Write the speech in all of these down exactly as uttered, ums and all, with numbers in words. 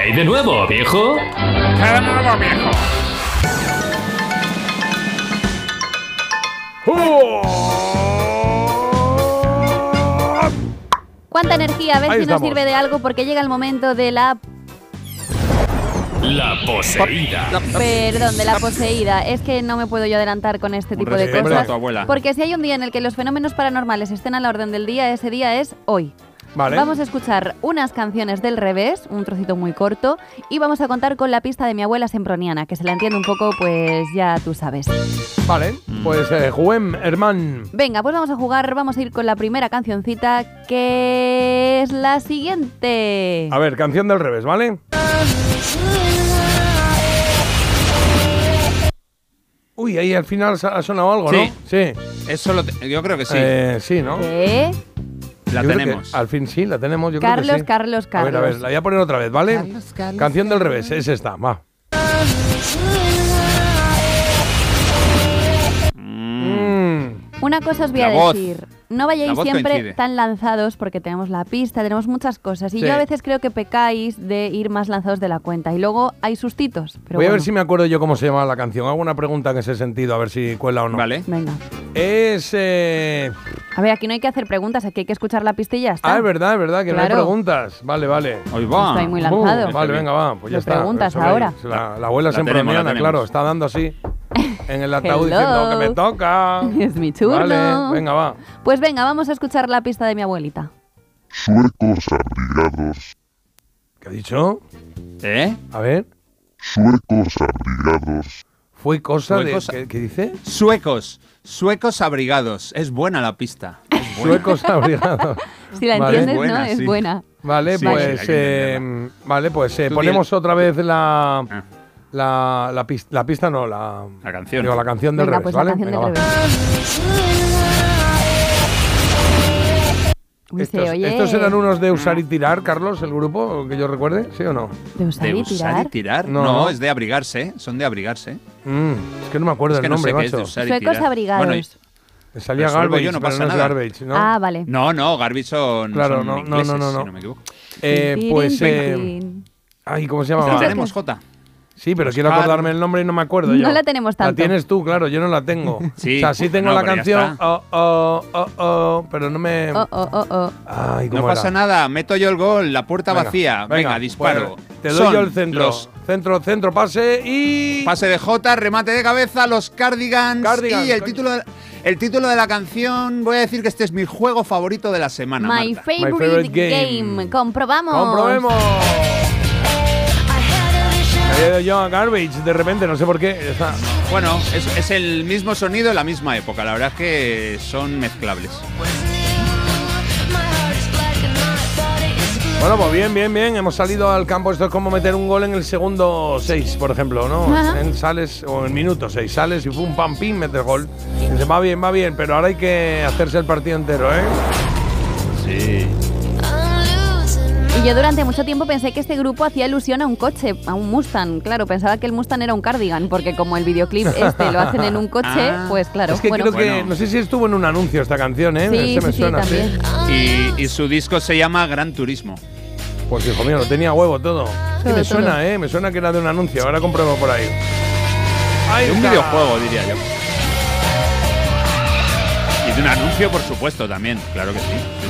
hay de nuevo, viejo? ¿Qué de nuevo, viejo? ¿Cuánta energía? A ver Ahí si nos estamos. sirve de algo, porque llega el momento de la... La poseída. Perdón, de la poseída. Es que no me puedo yo adelantar con este tipo de respeto cosas. a tu abuela. Porque si hay un día en el que los fenómenos paranormales estén a la orden del día, ese día es hoy. Vale. Vamos a escuchar unas canciones del revés, un trocito muy corto, y vamos a contar con la pista de mi abuela semproniana, que se la entiende un poco, pues ya tú sabes. Vale, pues eh, juguem, hermán. Venga, pues vamos a jugar, vamos a ir con la primera cancioncita, que es la siguiente. A ver, canción del revés, ¿vale? Uy, ahí al final ha sonado algo, Sí. ¿no? Sí. Eso lo te- yo creo que sí. Eh, sí, ¿no? ¿Qué? la Yo creo que tenemos. al fin sí, la tenemos. Yo creo Carlos, que sí. Carlos, A ver, a ver, Carlos. la voy a poner otra vez, ¿vale? Carlos, Carlos, Canción del revés, es esta, va. Mm. Una cosa os voy a La voz. decir, no La vayáis voz siempre coincide. tan lanzados porque tenemos la pista, tenemos muchas cosas y Sí. yo a veces creo que pecáis de ir más lanzados de la cuenta y luego hay sustitos. Pero Voy a ver bueno, si me acuerdo yo cómo se llama la canción. Hago una pregunta en ese sentido, a ver si cuela o no. Vale. Venga. Es... Eh... A ver, aquí no hay que hacer preguntas, aquí hay que escuchar la pista y ya está. Ah, es verdad, es verdad, que no Claro. hay preguntas. Vale, vale. Hoy va. Estoy muy Uh, lanzado. vale, venga, va. Pues ya Le está. preguntas Eso, ahora. La, la abuela La siempre tenemos, la mañana, tenemos. claro, está dando así en el ataúd Hello. diciendo que me toca. Es mi turno. Vale, venga, va. Pues venga, vamos a escuchar la pista de mi abuelita. Suecos abrigados, ¿Qué ha dicho? ¿Eh? A ver. suecos abrigados, Fue cosa Suecos- de... ¿qué, qué dice? Suecos. Suecos abrigados. Es buena la pista. Es buena. Suecos abrigados. Si la Vale. entiendes, Buena, ¿no? Es sí. buena. Vale, Sí, pues... sí, hay que eh, entenderla. vale, pues eh, Tú ponemos otra vez la... Ah, La, la, pista, la pista no, la... La canción. Digo, la canción del Venga, revés, pues ¿vale? la canción Venga, del va. revés. Uy, se Estos, oye. ¿Estos eran unos de usar y tirar, Carlos, el grupo, que yo recuerde? ¿Sí o no? ¿De usar ¿De y usar tirar? y tirar? No. No. es de abrigarse. Son de abrigarse. Mm, es que no me acuerdo Es que el no nombre, sé qué es de macho. usar y Suecos tirar. abrigados. Bueno, y- Me salía Resuelvo Garbage, yo, no pero pasa no es nada. Garbage, ¿no? Ah, vale. no, no, Garbage son, Claro, son no, no, ingleses, no, no, no. si no me equivoco. Eh, Tin, pues... tin, Eh, tin. ay, ¿cómo se La llamaba? Esa tenemos, Jota. Sí, pero Pues quiero claro. acordarme el nombre y no me acuerdo yo. No la tenemos tanto. La tienes tú, claro, yo no la tengo. Sí. O sea, sí tengo No, la pero ya canción, está. oh, oh, oh, oh, pero no me... Oh, oh, oh, oh. Ay, No ¿cómo pasa era? nada, meto yo el gol, la puerta Venga, vacía. Venga, disparo. pues, te doy Son yo el centro. los- Centro, centro, pase y... Pase de Jota, remate de cabeza, los Cardigans. Cardigans, y el coño. título, de, el título de la canción, voy a decir que este es mi juego favorito de la semana. My Marta. favorite, My favorite game. game. Comprobamos. ¡Comprobemos! Me había ido yo a Garbage de repente, no sé por qué. Está- Bueno, es, es el mismo sonido en la misma época. La verdad es que son mezclables. Bueno, pues bien, bien, bien. Hemos salido al campo. Esto es como meter un gol en el segundo seis, por ejemplo, ¿no? Ajá. En sales, o en el minuto seis, sales y pum, pam, pim, metes gol. Y dices, va bien, va bien, pero ahora hay que hacerse el partido entero, ¿eh? Sí. Y yo durante mucho tiempo pensé que este grupo hacía alusión a un coche, a un Mustang. Claro, pensaba que el Mustang era un Cardigan, porque como el videoclip este lo hacen en un coche, Ah. pues claro. Es que bueno, creo que, Bueno. no sé si estuvo en un anuncio esta canción, ¿eh? sí, Este me sí, sí, suena, también. Y, y su disco se llama Gran Turismo. Pues hijo mío, no tenía huevo todo. Sí, Todo, me suena, todo. ¿eh? Me suena que era de un anuncio. Ahora compruebo por ahí. Ahí De un está. videojuego, diría yo. Y de un anuncio, por supuesto, también. Claro que sí. Sí,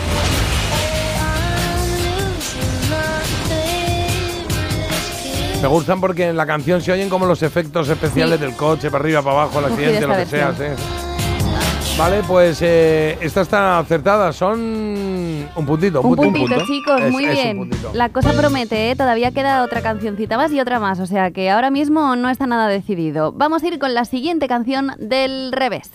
sí. Me gustan porque en la canción se oyen como los efectos especiales Sí. del coche, para arriba, para abajo, el Cogí accidente, de lo que esta sea. versión. Sí. Vale, pues eh, esta está acertada. Son un puntito. Un punto, puntito, punto. chicos, Es- muy es un bien. puntito. La cosa promete, ¿eh? Todavía queda otra cancioncita más y otra más, o sea que ahora mismo no está nada decidido. Vamos a ir con la siguiente canción del revés.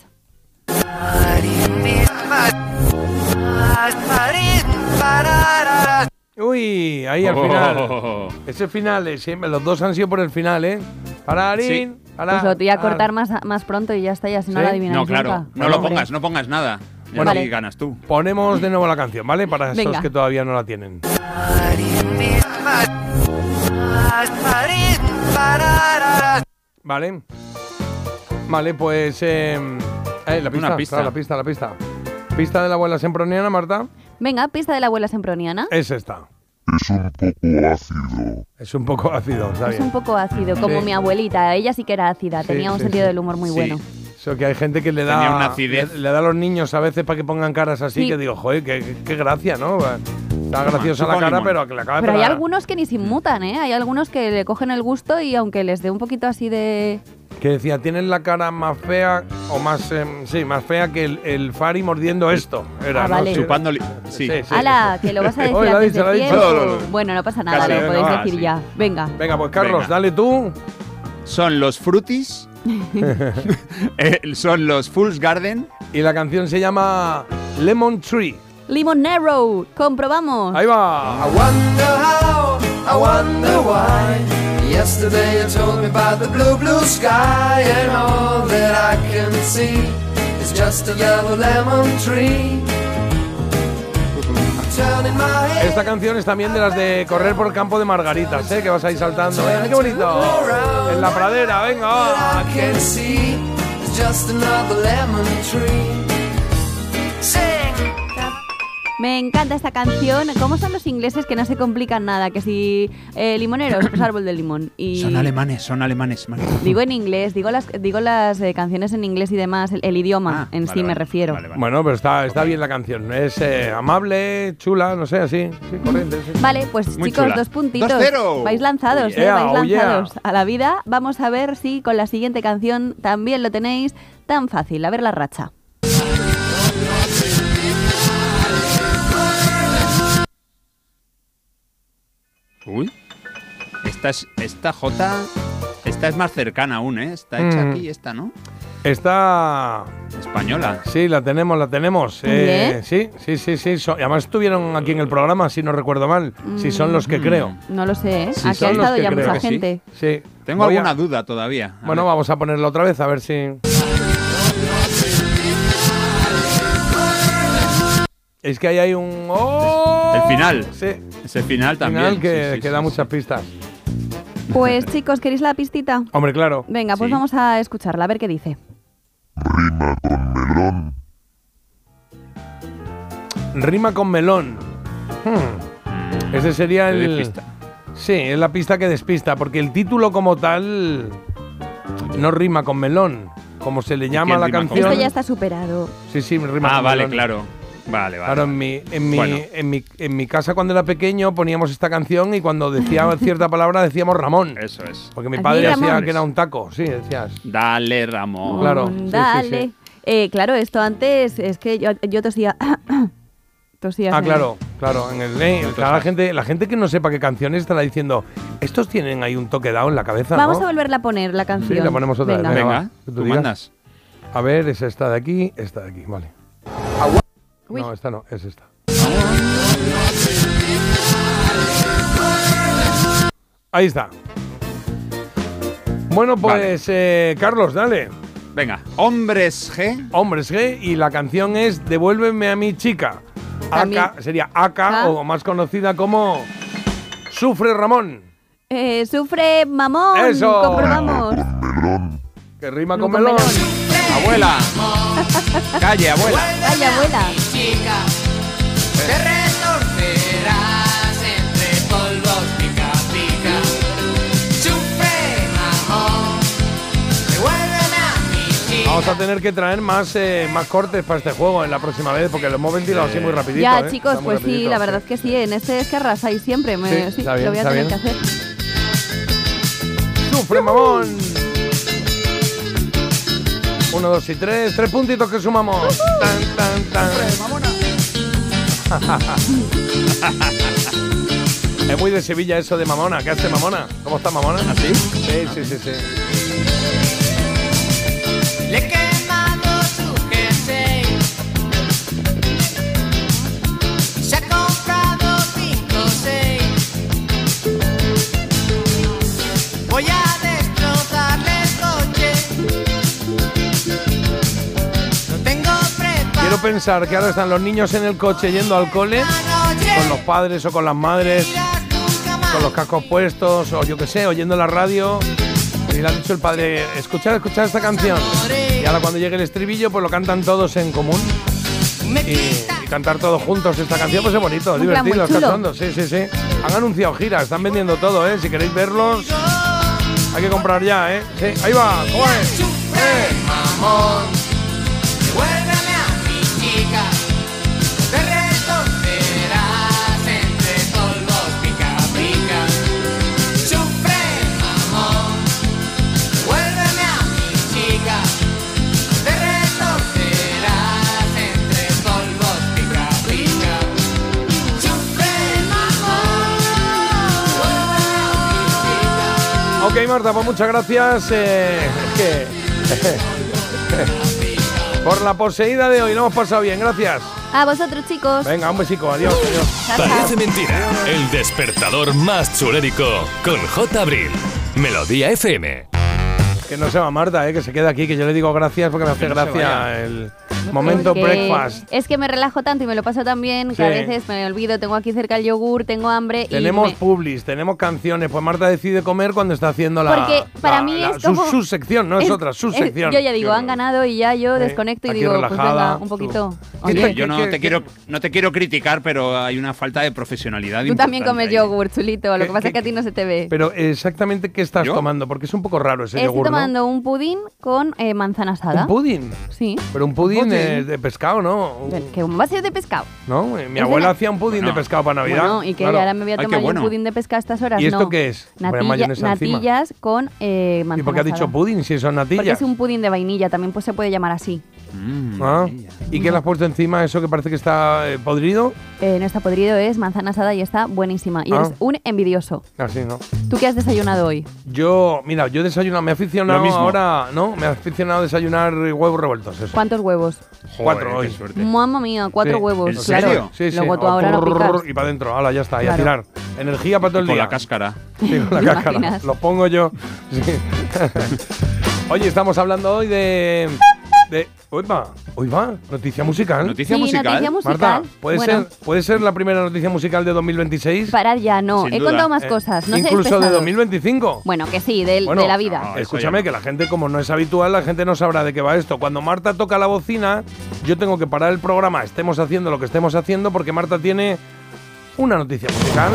Uy, ahí al Oh. final. Ese final, eh, siempre, los dos han sido por el final, ¿eh? Pararín, para, Pues lo te voy a para. cortar más, más pronto y ya está, ya si no ¿Sí? la adivináis No, claro. nunca. No lo Hombre. pongas, no pongas nada. Ya Bueno, aquí Vale. ganas tú. Ponemos de nuevo la canción, ¿vale? Para esos Venga. que todavía no la tienen. Vale. Vale, pues. Eh, eh, la pista, Una pista. claro, la pista, la pista. Pista de la abuela semproniana, Marta. Venga, pista de la abuela semproniana. Es esta. es un poco ácido. Es un poco ácido, ¿sabes? Es un poco ácido, como Sí. mi abuelita. Ella sí que era ácida, Sí, tenía un sí, sentido sí. del humor muy Sí. bueno. Eso que hay gente que le da, Tenía una acidez. le, le da a los niños a veces para que pongan caras así, Sí. que digo, joder, qué, qué gracia, ¿no? Está graciosa chupa la cara, limón. pero que le acaba de Pero hay pegar. algunos que ni se inmutan, ¿eh? Hay algunos que le cogen el gusto y aunque les dé un poquito así de... Que decía, tienes la cara más fea, o más, eh, sí, más fea que el, el Fari mordiendo esto. Era, Ah, ¿no? vale. Sí, Chupando. li- Sí. sí, sí. ¡Hala! Que lo vas a decir Oye, lo ha antes dicho, lo ha de dicho. tiempo. No, no, no. Bueno, no pasa nada, Casi, lo venga, podéis va, decir sí. ya. Venga. Venga, pues Carlos, Venga. dale tú. Son los Fruities. eh, son los Fool's Garden. Y la canción se llama Lemon Tree. Limonero, comprobamos. Ahí va. I wonder how, I wonder why. Yesterday you told me about the blue, blue sky, and all that I can see is just a yellow lemon tree. I'm turning my head. Esta canción es también de las de correr por el campo de margaritas, ¿eh? Que vas ahí saltando. ¡Mira qué bonito! En la pradera, venga, va. I can see is just another lemon tree. Sing. Me encanta esta canción. ¿Cómo son los ingleses que no se complican nada? Que si eh, limoneros, pues árbol de limón. Y Son alemanes, son alemanes. man. digo en inglés, digo las, digo las eh, canciones en inglés y demás, el, el idioma Ah, en vale, sí me vale, refiero. vale, vale. Bueno, pero está, está bien la canción. Es eh, amable, chula, no sé, así. Sí, corriente, sí. Vale, pues Muy chicos, chula. dos puntitos. dos cero. Vais lanzados, Oh yeah, eh, vais oh yeah. lanzados a la vida. Vamos a ver si con la siguiente canción también lo tenéis tan fácil. A ver la racha. Uy. Esta es. Esta J. Esta es más cercana aún, ¿eh? Está hecha Mm. aquí, esta, ¿no? Está... Española. Sí, la tenemos, la tenemos. Eh, sí, sí, sí, sí. So- y además estuvieron aquí en el programa, si no recuerdo mal. Si son los que Mm. creo. No lo sé, ¿eh? Sí, Aquí son ha los estado que ya creo mucha que sí. gente. Sí. Tengo Voy a- alguna duda todavía. A Bueno, ver. vamos a ponerla otra vez a ver si... Es que ahí hay un... ¡Oh! El final. Sí, Ese final también. final que, sí, sí, que sí, da sí. muchas pistas. Pues chicos, ¿queréis la pistita? Hombre, claro. Venga, pues Sí. vamos a escucharla, a ver qué dice. Rima con melón. Rima con melón. Hmm. Ese sería Te doy el... pista. Sí, es la pista que despista, porque el título como tal no rima con melón. Como se le llama a quién la rima con canción. Esto ya está superado. Sí, sí, rima Ah, con vale, melón. claro. Vale, vale. Claro, en mi, en, mi, Bueno. en, mi, en mi casa cuando era pequeño poníamos esta canción y cuando decía cierta palabra decíamos Ramón. Eso es. Porque mi ¿Así, padre hacía Ramón? que era un taco, sí, decías. Dale, Ramón. Claro, Mm, sí, sí, Dale. sí. Eh, claro, esto antes es que yo, yo tosía. tosía. Ah, sí. claro, claro. En el, eh, claro, la, gente, la gente que no sepa qué canciones estará diciendo, estos tienen ahí un toque dado en la cabeza, Vamos ¿no? a volverla a poner la canción. Sí, la ponemos otra vez, Venga. venga. Venga, va, que tú tú digas. mandas. A ver, es esta de aquí, esta de aquí, vale. Uy. No, esta no, es esta. Ahí está. Bueno, pues, eh, Carlos, dale. Venga, Hombres G. Hombres G y la canción es Devuélveme a mi chica. También. Aka, sería Aka, Ah. o más conocida como Sufre Ramón, Eh, sufre mamón. Eso. Comprobamos. Melón. que rima No, con con melón. melón. Abuela. Calle, abuela. Ay, abuela. Chica, te retorcerás entre polvos pica pica. Sufre, mamón, devuélveme a mi chica. Vamos a tener que traer más, eh, más cortes para este juego en la próxima vez porque lo hemos ventilado así muy rapidito. Ya, ¿eh? chicos, Está muy pues sí, rapidito, la verdad es que sí. En este es que arrasáis siempre. Me, Sí, sí, está bien, lo voy a está tener bien. que hacer. Sufre mamón. Uno, dos y tres. Tres puntitos que sumamos. Tan, tan, tan. Es muy de Sevilla eso de mamona. ¿Qué hace mamona? ¿Cómo está mamona? ¿Así? Sí, sí, sí, sí. Le he quemado su jersey. Se ha comprado cinco o seis. Voy a destrozarle el coche. No tengo preparado Quiero pensar que ahora están los niños en el coche yendo al cole con los padres o con las madres, con los cascos puestos o yo qué sé, oyendo la radio. Y le ha dicho el padre, escuchad, escuchad esta canción. Y ahora cuando llegue el estribillo, pues lo cantan todos en común. Me Y, quita y cantar todos juntos esta canción, pues es bonito, Un plan muy divertido, chulo. cachondo. Sí, sí, sí. Han anunciado giras, están vendiendo todo, ¿eh? Si queréis verlos, hay que comprar ya, ¿eh? Sí, ahí va, ¿cómo es? ¡Eh! Mamón, devuélveme a mi chica. De retorcerás entre polvos pica pica. Sufre, mamón, devuélveme a mi chica. De retorcerás entre polvos pica pica. Sufre, mamón, devuélveme a mi chica. Ok, Marta, pues muchas gracias. Eh, es que... Por la poseída de hoy, lo hemos pasado bien, gracias. A vosotros, chicos. Venga, un besico, adiós, adiós. Chao, chao. Parece mentira. El despertador más chulérico con J. Abril. Melodía F M. Que no se va Marta, eh, que se queda aquí, que yo le digo gracias porque me hace Que no se gracia vaya. el momento Porque breakfast. Es que me relajo tanto y me lo paso tan bien Sí. que a veces me olvido, tengo aquí cerca el yogur, tengo hambre Tenemos y me- publis, tenemos canciones, pues Marta decide comer cuando está haciendo la... Porque para la- mí la- es su, como- su sección, no es, es- otra, su es- sección. Yo ya digo, han ganado y ya yo Sí, desconecto y aquí digo, pues relajada, venga, un tú. poquito. ¿Qué Oye, te- Yo no qué- te qué- quiero no te quiero criticar, pero hay una falta de profesionalidad. tú también importante comes ahí. yogur, chulito, lo ¿Qué- que pasa qué- es que a ti no se te ve. Pero exactamente qué estás ¿Yo? tomando, porque es un poco raro ese Estoy yogur, ¿no? tomando un pudín con eh, manzana asada. ¿Un pudín? Sí. Pero un pudín, pudín? eh, de pescado, ¿no? Que va a ser de pescado. ¿No? Eh, Mi Es abuela de- hacía un pudín Bueno. de pescado para Navidad. Bueno, y que claro. ahora me voy a Ay, qué tomar yo bueno. un pudín de pescado a estas horas. ¿Y esto no. qué es? Poner Natilla- mayonesa encima. natillas con eh, manzana ¿Y por qué ha dicho asada. pudín si son natillas? Porque es un pudín de vainilla, también pues se puede llamar así. Mm, Ah, maravilla. ¿y qué le has puesto encima? ¿Eso que parece que está eh, podrido? Eh, no está podrido, es manzana asada y está buenísima. Y Ah. eres un envidioso. Así, ¿no? ¿Tú qué has desayunado hoy? Yo, mira, yo he desayunado, me he aficionado Lo mismo. ahora, ¿no? Me he aficionado a desayunar huevos revueltos, eso. ¿Cuántos huevos? Joder, cuatro qué hoy. suerte. Mamma mía, cuatro Sí. huevos. ¿En claro. serio? Sí, sí. Luego tú Oh, ahora no prrr, picas. y para adentro, hala, ya está, y a Claro. tirar. Energía para todo el Con día. la cáscara. Sí, con ¿Te la cáscara. imaginas? Lo pongo yo. Sí. Oye, estamos hablando hoy de... de uy, va, uy, va, noticia musical. Noticia Sí, musical. noticia musical. Marta, ¿puede, Bueno. ser, ¿puede ser la primera noticia musical de dos mil veintiséis? Parar ya, no. Sin He duda. contado más Eh, cosas. No seáis incluso de pesados. dos mil veinticinco. Bueno, que sí, del- Bueno, de la vida. no. Escúchame, eso ya que la gente, como no es habitual, la gente no sabrá de qué va esto. Cuando Marta toca la bocina, yo tengo que parar el programa, estemos haciendo lo que estemos haciendo, porque Marta tiene una noticia musical.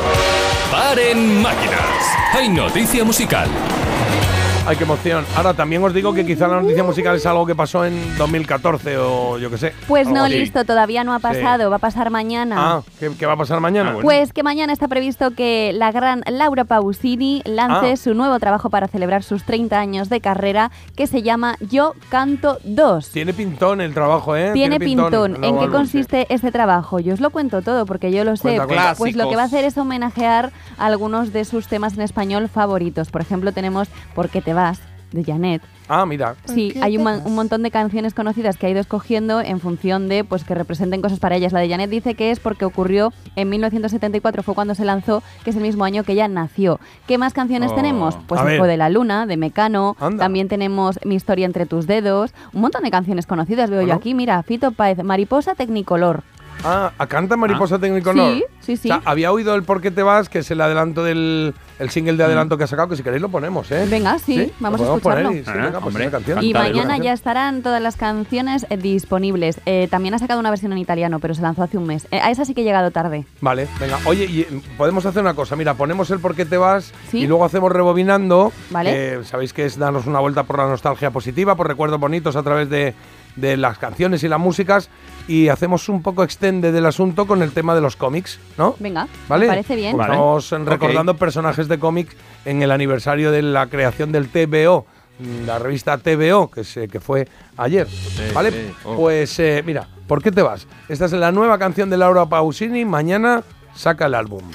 Paren máquinas. Hay noticia musical. ¡Ay, qué emoción! Ahora, también os digo que quizá la noticia musical es algo que pasó en dos mil catorce o yo qué sé. Pues algo no, así. listo, todavía no ha pasado, va a pasar mañana. Ah, ¿qué, qué va a pasar mañana? Ah, bueno. Pues que mañana está previsto que la gran Laura Pausini lance Ah. su nuevo trabajo para celebrar sus treinta años de carrera, que se llama Yo Canto dos. Tiene pintón el trabajo, ¿eh? Tiene pintón. No, ¿En qué algo, consiste este trabajo? Yo os lo cuento todo porque yo lo sé. Cuenta, cuenta. Pues lo que Clásicos. va a hacer es homenajear a algunos de sus temas en español favoritos. Por ejemplo, tenemos ¿Por qué te vas? De Janet. sí. Ah, mira. Sí, hay un, man- un montón de canciones conocidas que ha ido escogiendo en función de pues que representen cosas para ellas. La de Janet dice que es porque ocurrió en mil novecientos setenta y cuatro, fue cuando se lanzó, que es el mismo año que ella nació. ¿Qué más canciones Oh. tenemos? Pues A Hijo ver. de la Luna, de Mecano, Anda. también tenemos Mi historia entre tus dedos, un montón de canciones conocidas veo yo Bueno. aquí, mira, Fito Páez, Mariposa Tecnicolor. Ah, ¿a canta Mariposa Tecnicolor? Sí, sí, sí. O sea, había oído el Por qué te vas, que es el adelanto del el single de adelanto que ha sacado, que si queréis lo ponemos, ¿eh? Venga, sí, vamos lo a podemos poner escucharlo. y, sí, Ah, venga, pues hombre, esa canción. Y Canta de mañana buena ya canción. estarán todas las canciones eh, disponibles. Eh, también ha sacado una versión en italiano, pero se lanzó hace un mes. Eh, a esa sí que he llegado tarde. Vale, venga. Oye, y, eh, podemos hacer una cosa. Mira, ponemos el Por qué te vas Sí. y luego hacemos rebobinando. Vale. Eh, Sabéis que es darnos una vuelta por la nostalgia positiva, por recuerdos bonitos a través de, de las canciones y las músicas. Y hacemos un poco extende del asunto con el tema de los cómics, ¿no? Venga, ¿Vale? me parece bien. Vale. Estamos eh, recordando personajes de cómics en el aniversario de la creación del T V O, la revista T V O, que, se, que fue ayer. ¿Vale? V O. Pues eh, mira, ¿por qué te vas? Esta es la nueva canción de Laura Pausini. Mañana saca el álbum.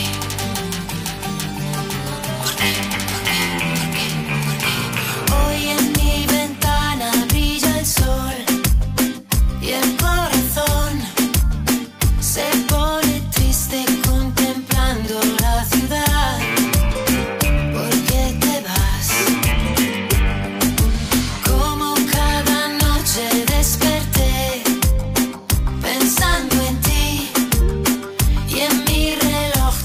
Hoy en mi ventana brilla el sol y el corazón se pone triste contemplando la ciudad. ¿Por qué te vas? Como cada noche desperté pensando en ti y en mi reloj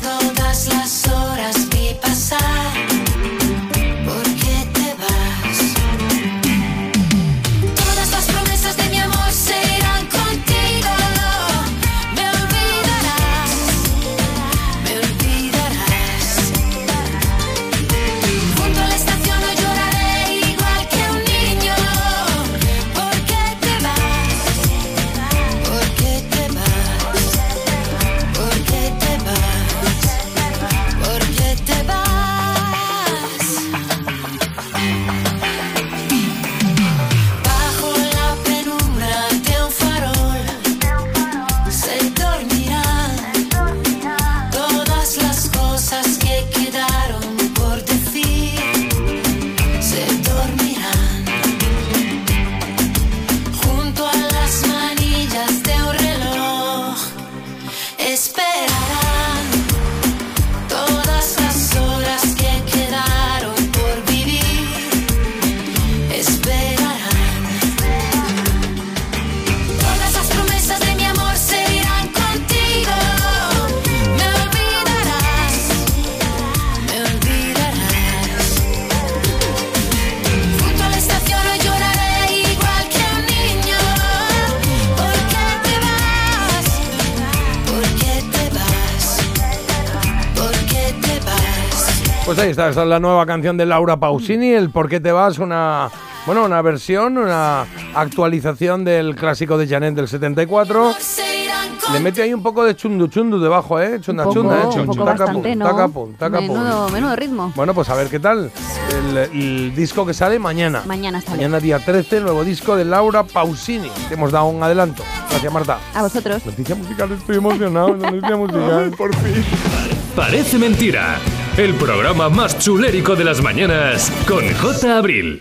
Pues ahí está, esta es la nueva canción de Laura Pausini, El ¿Por qué te vas? Una, bueno, una versión, una actualización del clásico de Janet del setenta y cuatro. Le mete ahí un poco de chundu chundu debajo, ¿eh? Chunda Un poco, chunda, ¿eh? un Chun, poco taca, bastante, pum, ¿no? taca, pum, taca, pum. Menudo, menudo ritmo. Bueno, pues a ver qué tal. El, el disco que sale mañana. Mañana sale. Mañana día trece, el nuevo disco de Laura Pausini. Te hemos dado un adelanto. Gracias, Marta. A vosotros. Noticia musical, estoy emocionado. Noticia musical. Por fin. Parece mentira. El programa más chulérico de las mañanas con J. Abril.